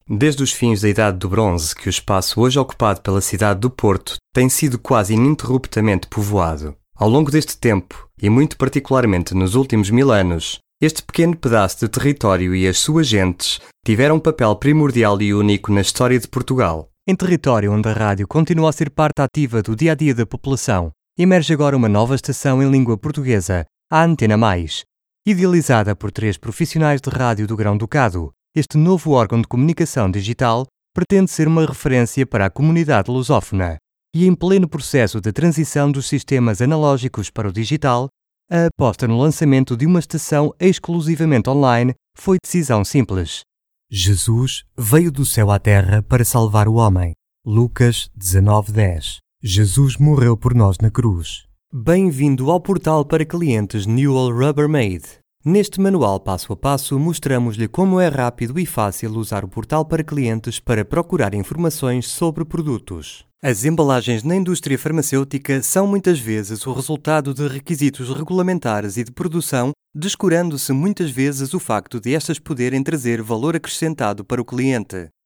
Desde os fins da Idade do Bronze que o espaço hoje ocupado pela cidade do Porto tem sido quase ininterruptamente povoado. Ao longo deste tempo, e muito particularmente nos últimos 1000 anos, este pequeno pedaço de território e as suas gentes tiveram um papel primordial e único na história de Portugal. Em território onde a rádio continua a ser parte ativa do dia-a-dia da população, emerge agora uma nova estação em língua portuguesa, a Antena Mais. Idealizada por 3 profissionais de rádio do Grão-Ducado, este novo órgão de comunicação digital pretende ser uma referência para a comunidade lusófona. E em pleno processo de transição dos sistemas analógicos para o digital, a aposta no lançamento de uma estação exclusivamente online foi decisão simples. Jesus veio do céu à terra para salvar o homem. Lucas 19:10. Jesus morreu por nós na cruz. Bem-vindo ao portal para clientes Newell Rubbermaid. Neste manual passo a passo mostramos-lhe como é rápido e fácil usar o portal para clientes para procurar informações sobre produtos. As embalagens na indústria farmacêutica são muitas vezes o resultado de requisitos regulamentares e de produção, descurando-se muitas vezes o facto de estas poderem trazer valor acrescentado para o cliente.